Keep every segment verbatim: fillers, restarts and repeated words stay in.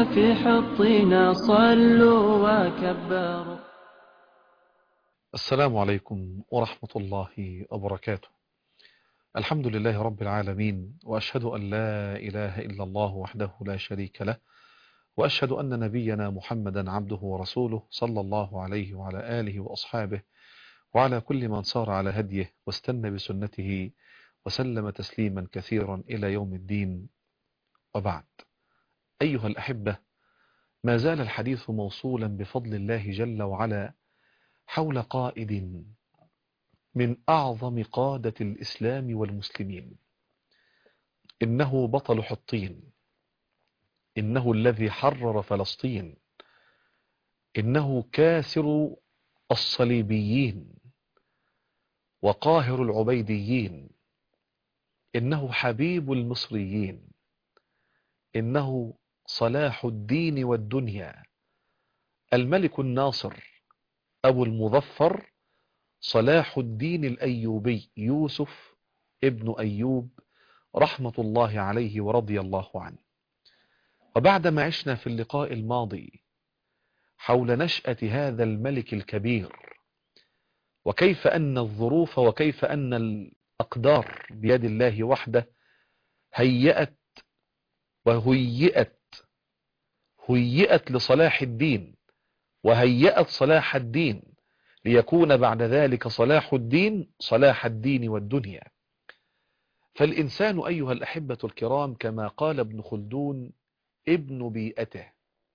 في حطنا صلوا وكبروا. السلام عليكم ورحمة الله وبركاته. الحمد لله رب العالمين، وأشهد أن لا إله إلا الله وحده لا شريك له، وأشهد أن نبينا محمدا عبده ورسوله صلى الله عليه وعلى آله وأصحابه وعلى كل من صار على هديه واستنى بسنته وسلم تسليما كثيرا إلى يوم الدين. وبعد، أيها الأحبة، ما زال الحديث موصولا بفضل الله جل وعلا حول قائد من أعظم قادة الإسلام والمسلمين. إنه بطل حطين، إنه الذي حرر فلسطين، إنه كاسر الصليبيين وقاهر العبيديين، إنه حبيب المصريين، إنه صلاح الدين والدنيا، الملك الناصر أبو المظفر صلاح الدين الأيوبي يوسف ابن أيوب رحمة الله عليه ورضي الله عنه. وبعدما عشنا في اللقاء الماضي حول نشأة هذا الملك الكبير، وكيف أن الظروف وكيف أن الأقدار بيد الله وحده هيأت وهيئت هيئت لصلاح الدين، وهيأت صلاح الدين ليكون بعد ذلك صلاح الدين صلاح الدين والدنيا. فالإنسان أيها الأحبة الكرام كما قال ابن خلدون ابن بيئته.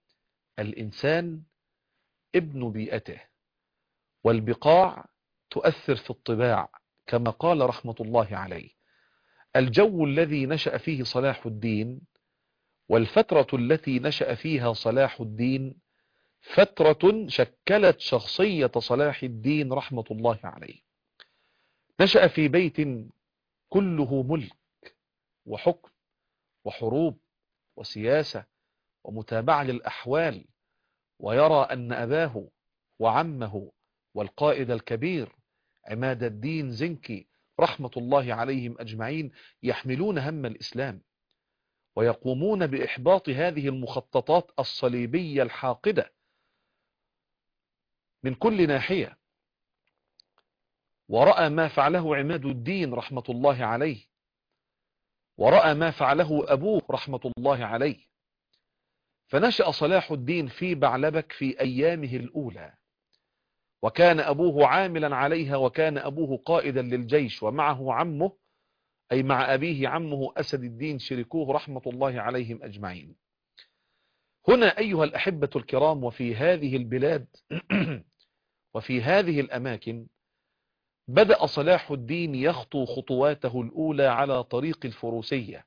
الإنسان ابن بيئته، والبقاع تؤثر في الطباع كما قال رحمة الله عليه. الجو الذي نشأ فيه صلاح الدين والفترة التي نشأ فيها صلاح الدين فترة شكلت شخصية صلاح الدين رحمة الله عليه. نشأ في بيت كله ملك وحكم وحروب وسياسة ومتابعة للأحوال، ويرى أن أباه وعمه والقائد الكبير عماد الدين زنكي رحمة الله عليهم أجمعين يحملون هم الإسلام، ويقومون بإحباط هذه المخططات الصليبية الحاقدة من كل ناحية. ورأى ما فعله عماد الدين رحمة الله عليه، ورأى ما فعله أبوه رحمة الله عليه. فنشأ صلاح الدين في بعلبك في أيامه الأولى، وكان أبوه عاملا عليها، وكان أبوه قائدا للجيش، ومعه عمه أي مع أبيه عمه أسد الدين شركوه رحمة الله عليهم أجمعين. هنا أيها الأحبة الكرام وفي هذه البلاد وفي هذه الأماكن بدأ صلاح الدين يخطو خطواته الأولى على طريق الفروسية،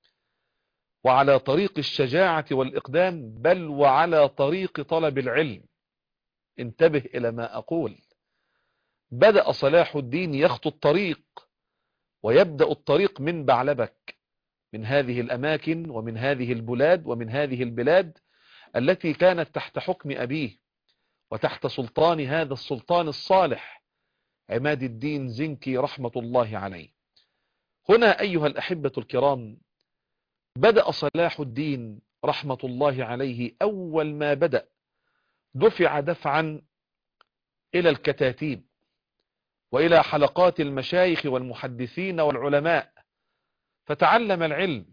وعلى طريق الشجاعة والإقدام، بل وعلى طريق طلب العلم. انتبه إلى ما أقول. بدأ صلاح الدين يخطو الطريق، ويبدأ الطريق من بعلبك، من هذه الأماكن ومن هذه البلاد ومن هذه البلاد التي كانت تحت حكم أبيه وتحت سلطان هذا السلطان الصالح عماد الدين زنكي رحمة الله عليه. هنا أيها الأحبة الكرام بدأ صلاح الدين رحمة الله عليه أول ما بدأ دفع دفعا إلى الكتاتيب وإلى حلقات المشايخ والمحدثين والعلماء، فتعلم العلم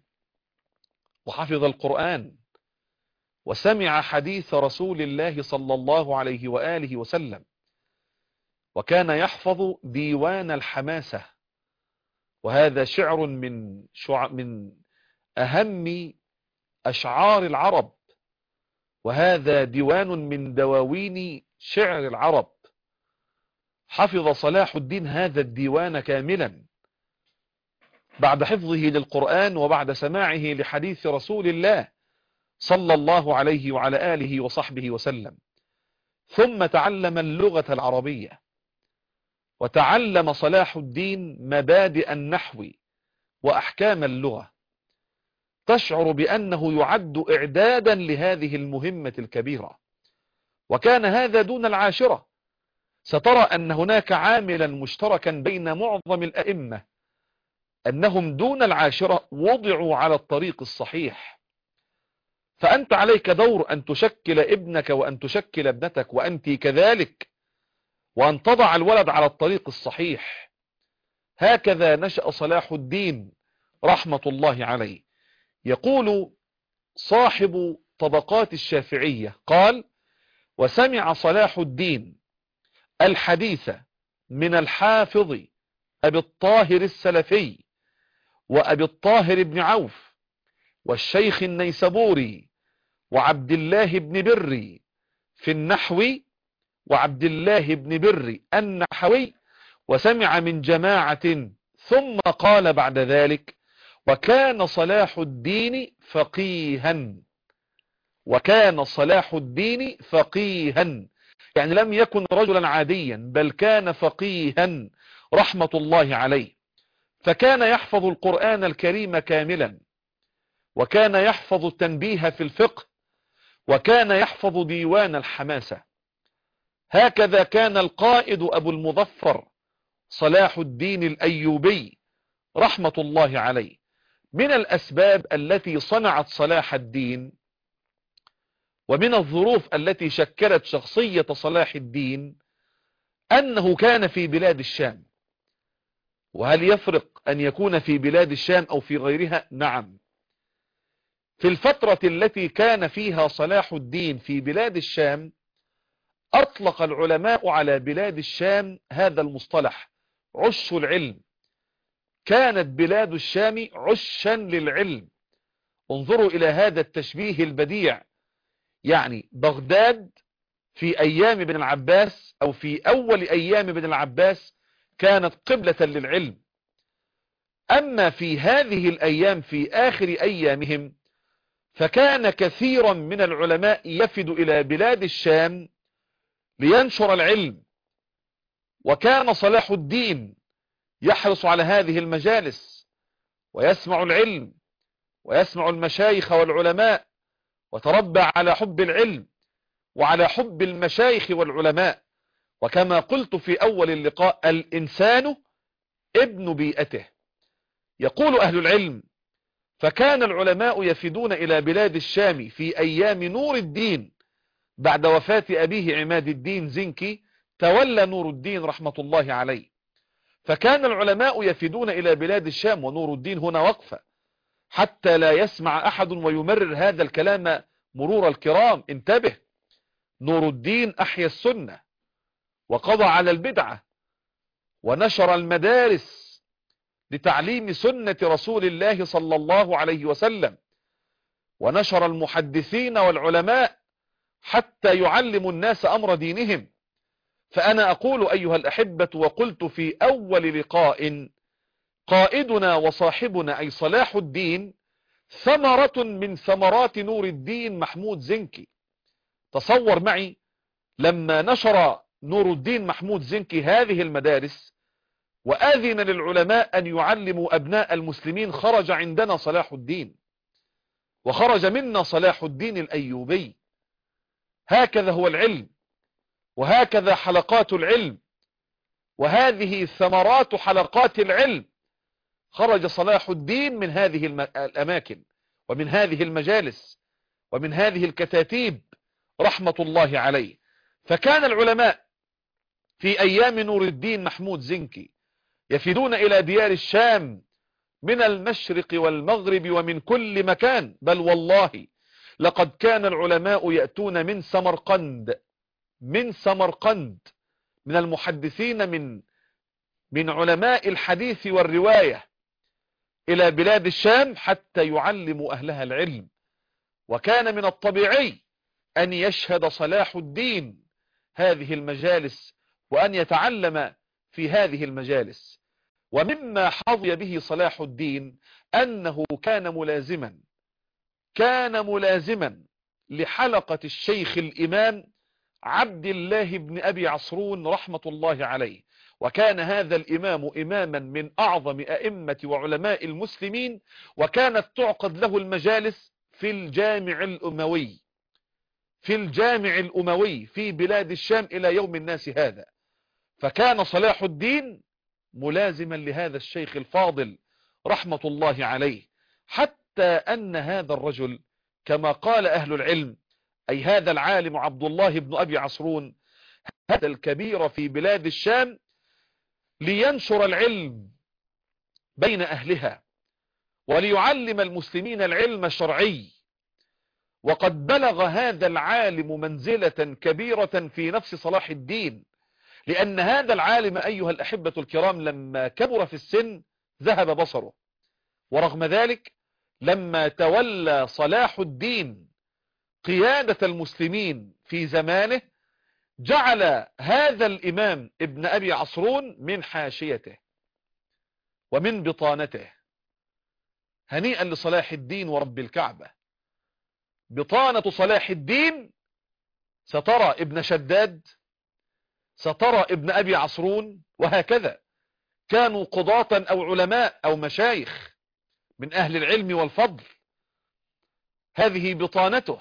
وحفظ القرآن وسمع حديث رسول الله صلى الله عليه وآله وسلم، وكان يحفظ ديوان الحماسة، وهذا شعر من شع... من أهم أشعار العرب، وهذا ديوان من دواوين شعر العرب. حفظ صلاح الدين هذا الديوان كاملا بعد حفظه للقرآن وبعد سماعه لحديث رسول الله صلى الله عليه وعلى آله وصحبه وسلم. ثم تعلم اللغة العربية، وتعلم صلاح الدين مبادئ النحو وأحكام اللغة. تشعر بأنه يعد إعدادا لهذه المهمة الكبيرة، وكان هذا دون العاشرة. سترى أن هناك عاملا مشتركا بين معظم الأئمة، أنهم دون العاشرة وضعوا على الطريق الصحيح. فأنت عليك دور أن تشكل ابنك وأن تشكل ابنتك وأنت كذلك، وأن تضع الولد على الطريق الصحيح. هكذا نشأ صلاح الدين رحمة الله عليه. يقول صاحب طبقات الشافعية قال: وسمع صلاح الدين الحديث من الحافظ أبي الطاهر السلفي وأبي الطاهر بن عوف والشيخ النيسابوري وعبد الله بن بري في النحو وعبد الله بن بري النحوي، وسمع من جماعة، ثم قال بعد ذلك: وكان صلاح الدين فقيها. وكان صلاح الدين فقيها، يعني لم يكن رجلا عاديا، بل كان فقيها رحمة الله عليه. فكان يحفظ القرآن الكريم كاملا، وكان يحفظ التنبيه في الفقه، وكان يحفظ ديوان الحماسة. هكذا كان القائد أبو المظفر صلاح الدين الأيوبي رحمة الله عليه. من الأسباب التي صنعت صلاح الدين ومن الظروف التي شكلت شخصية صلاح الدين أنه كان في بلاد الشام. وهل يفرق أن يكون في بلاد الشام أو في غيرها؟ نعم. في الفترة التي كان فيها صلاح الدين في بلاد الشام أطلق العلماء على بلاد الشام هذا المصطلح: عش العلم. كانت بلاد الشام عشا للعلم. انظروا إلى هذا التشبيه البديع. يعني بغداد في أيام ابن العباس أو في أول أيام ابن العباس كانت قبلة للعلم. أما في هذه الأيام في آخر أيامهم فكان كثيرا من العلماء يفد إلى بلاد الشام لينشر العلم، وكان صلاح الدين يحرص على هذه المجالس ويسمع العلم ويسمع المشايخ والعلماء، وتربى على حب العلم وعلى حب المشايخ والعلماء. وكما قلت في أول اللقاء: الإنسان ابن بيئته. يقول أهل العلم: فكان العلماء يفدون إلى بلاد الشام في أيام نور الدين بعد وفاة أبيه عماد الدين زنكي، تولى نور الدين رحمة الله عليه. فكان العلماء يفدون إلى بلاد الشام، ونور الدين هنا وقفة حتى لا يسمع أحد ويمرر هذا الكلام مرور الكرام. انتبه، نور الدين أحيا السنة وقضى على البدعة ونشر المدارس لتعليم سنة رسول الله صلى الله عليه وسلم، ونشر المحدثين والعلماء حتى يعلموا الناس أمر دينهم. فأنا أقول أيها الأحبة، وقلت في أول لقاء: قائدنا وصاحبنا أي صلاح الدين ثمرة من ثمرات نور الدين محمود زنكي. تصور معي لما نشر نور الدين محمود زنكي هذه المدارس وآذن للعلماء أن يعلموا أبناء المسلمين، خرج عندنا صلاح الدين وخرج منا صلاح الدين الأيوبي. هكذا هو العلم، وهكذا حلقات العلم، وهذه ثمرات حلقات العلم. خرج صلاح الدين من هذه الأماكن ومن هذه المجالس ومن هذه الكتاتيب رحمة الله عليه. فكان العلماء في أيام نور الدين محمود زنكي يفدون إلى ديار الشام من المشرق والمغرب ومن كل مكان، بل والله لقد كان العلماء يأتون من سمرقند من سمرقند من المحدثين من من علماء الحديث والرواية إلى بلاد الشام حتى يعلموا أهلها العلم. وكان من الطبيعي أن يشهد صلاح الدين هذه المجالس وأن يتعلم في هذه المجالس. ومما حظي به صلاح الدين أنه كان ملازما كان ملازما لحلقة الشيخ الإمام عبد الله بن أبي عصرون رحمة الله عليه. وكان هذا الإمام إماما من أعظم أئمة وعلماء المسلمين، وكانت تعقد له المجالس في الجامع الأموي في الجامع الأموي في بلاد الشام إلى يوم الناس هذا. فكان صلاح الدين ملازما لهذا الشيخ الفاضل رحمة الله عليه، حتى أن هذا الرجل كما قال أهل العلم، أي هذا العالم عبد الله بن أبي عصرون هذا الكبير في بلاد الشام لينشر العلم بين أهلها وليعلم المسلمين العلم الشرعي. وقد بلغ هذا العالم منزلة كبيرة في نفس صلاح الدين، لأن هذا العالم أيها الأحبة الكرام لما كبر في السن ذهب بصره، ورغم ذلك لما تولى صلاح الدين قيادة المسلمين في زمانه جعل هذا الإمام ابن أبي عصرون من حاشيته ومن بطانته. هنيئا لصلاح الدين ورب الكعبة. بطانة صلاح الدين سترى ابن شداد، سترى ابن أبي عصرون، وهكذا كانوا قضاة أو علماء أو مشايخ من أهل العلم والفضل. هذه بطانته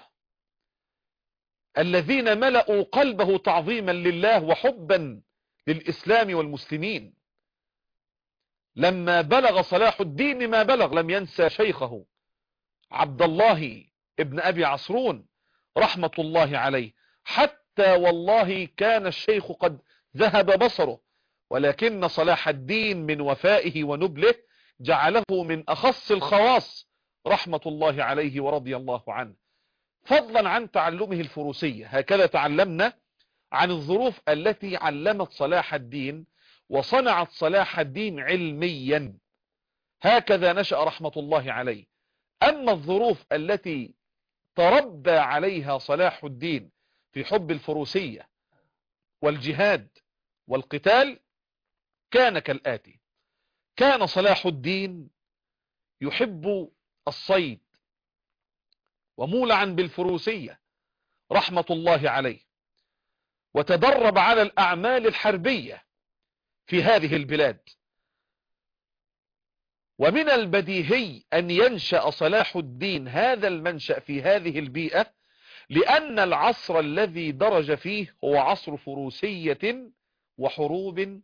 الذين ملأوا قلبه تعظيما لله وحبا للإسلام والمسلمين. لما بلغ صلاح الدين ما بلغ لم ينسى شيخه عبد الله ابن أبي عصرون رحمة الله عليه، حتى والله كان الشيخ قد ذهب بصره، ولكن صلاح الدين من وفائه ونبله جعله من أخص الخواص رحمة الله عليه ورضي الله عنه، فضلا عن تعلمه الفروسية. هكذا تعلمنا عن الظروف التي علمت صلاح الدين وصنعت صلاح الدين علميا، هكذا نشأ رحمة الله عليه. أما الظروف التي تربى عليها صلاح الدين في حب الفروسية والجهاد والقتال كان كالآتي: كان صلاح الدين يحب الصيد ومولعا بالفروسية رحمة الله عليه، وتدرب على الأعمال الحربية في هذه البلاد. ومن البديهي أن ينشأ صلاح الدين هذا المنشأ في هذه البيئة، لأن العصر الذي درج فيه هو عصر فروسية وحروب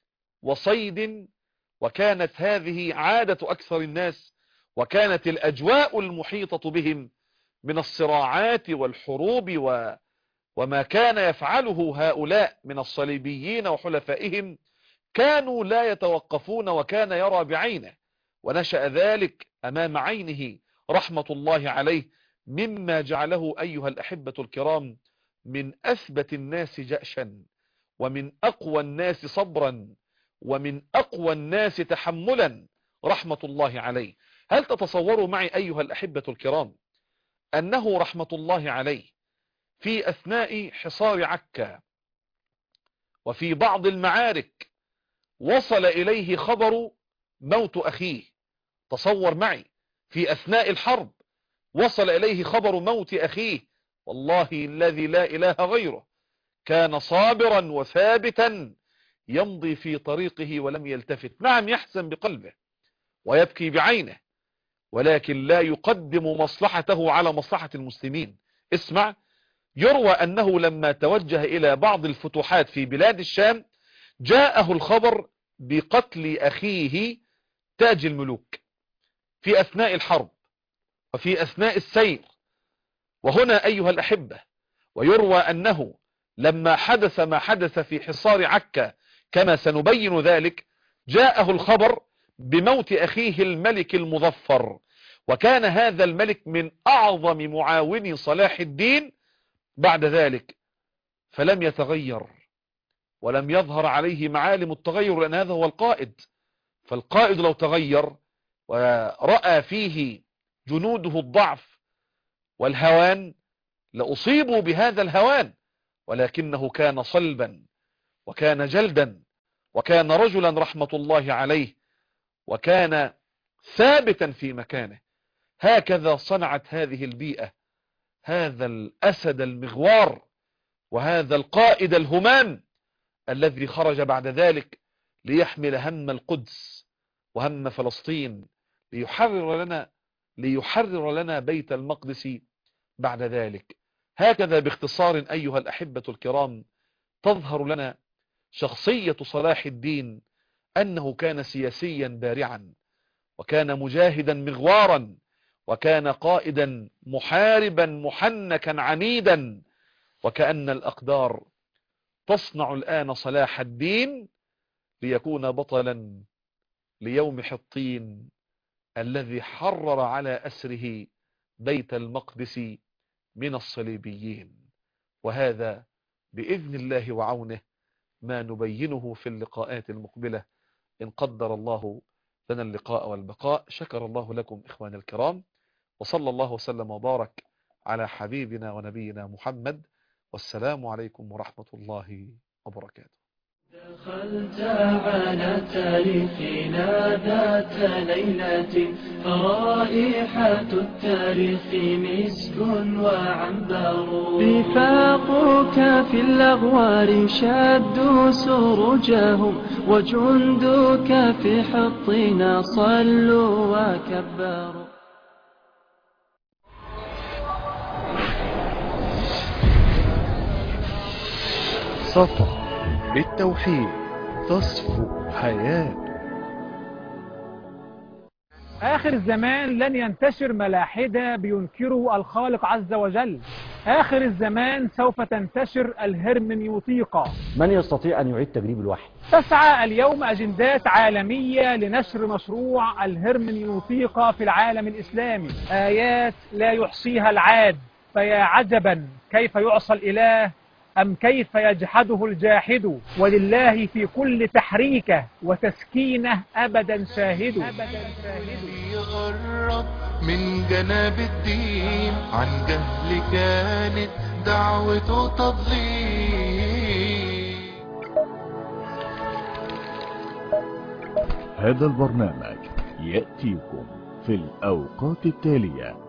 وصيد، وكانت هذه عادة أكثر الناس، وكانت الأجواء المحيطة بهم من الصراعات والحروب و... وما كان يفعله هؤلاء من الصليبيين وحلفائهم كانوا لا يتوقفون، وكان يرى بعينه، ونشأ ذلك أمام عينه رحمة الله عليه، مما جعله أيها الأحبة الكرام من أثبت الناس جأشا، ومن أقوى الناس صبرا، ومن أقوى الناس تحملا رحمة الله عليه. هل تتصوروا معي أيها الأحبة الكرام أنه رحمة الله عليه في أثناء حصار عكا وفي بعض المعارك وصل إليه خبر موت أخيه؟ تصور معي، في أثناء الحرب وصل إليه خبر موت أخيه، والله الذي لا إله غيره كان صابرا وثابتا يمضي في طريقه ولم يلتفت. نعم يحزن بقلبه ويبكي بعينه، ولكن لا يقدم مصلحته على مصلحة المسلمين. اسمع، يروى أنه لما توجه إلى بعض الفتوحات في بلاد الشام جاءه الخبر بقتل أخيه تاج الملوك في أثناء الحرب وفي أثناء السير. وهنا أيها الأحبة، ويروى أنه لما حدث ما حدث في حصار عكا كما سنبين ذلك، جاءه الخبر بموت أخيه الملك المظفر، وكان هذا الملك من أعظم معاوني صلاح الدين بعد ذلك، فلم يتغير ولم يظهر عليه معالم التغير، لأن هذا هو القائد. فالقائد لو تغير ورأى فيه جنوده الضعف والهوان لأصيبوا بهذا الهوان، ولكنه كان صلبا وكان جلدا وكان رجلا رحمة الله عليه، وكان ثابتا في مكانه. هكذا صنعت هذه البيئة هذا الأسد المغوار وهذا القائد الهمام الذي خرج بعد ذلك ليحمل هم القدس وهم فلسطين، ليحرر لنا ليحرر لنا بيت المقدس بعد ذلك. هكذا باختصار أيها الأحبة الكرام تظهر لنا شخصية صلاح الدين، أنه كان سياسيا بارعا، وكان مجاهدا مغوارا، وكان قائدا محاربا محنكا عنيدا، وكأن الأقدار تصنع الآن صلاح الدين ليكون بطلا ليوم حطين الذي حرر على أسره بيت المقدس من الصليبيين. وهذا بإذن الله وعونه ما نبينه في اللقاءات المقبلة إن قدر الله لنا اللقاء والبقاء. شكر الله لكم إخوان الكرام، وصلى الله وسلم وبارك على حبيبنا ونبينا محمد، والسلام عليكم ورحمة الله وبركاته. دخلت على تاريخنا ذات ليلة، فرائحة التاريخ مسك وعنبر، رفاقك في الأغوار شدوا سرجهم، وجندك في حطنا صلوا وكبروا. صفا بالتوحيد تصفو حياة. آخر الزمان لن ينتشر ملاحدة بينكروا الخالق عز وجل. آخر الزمان سوف تنتشر الهرمنيوطيقة. من يستطيع أن يعيد تجريب الوحي؟ تسعى اليوم أجندات عالمية لنشر مشروع الهرمنيوطيقة في العالم الإسلامي، آيات لا يحصيها العاد، فيا عجبا كيف يعصى الإله أم كيف يجحده الجاحد، ولله في كل تحريكه وتسكينه أبدا شاهد. يغرب من جناب الدين، عن جهل كانت دعوته تضليل. هذا البرنامج يأتيكم في الأوقات التالية.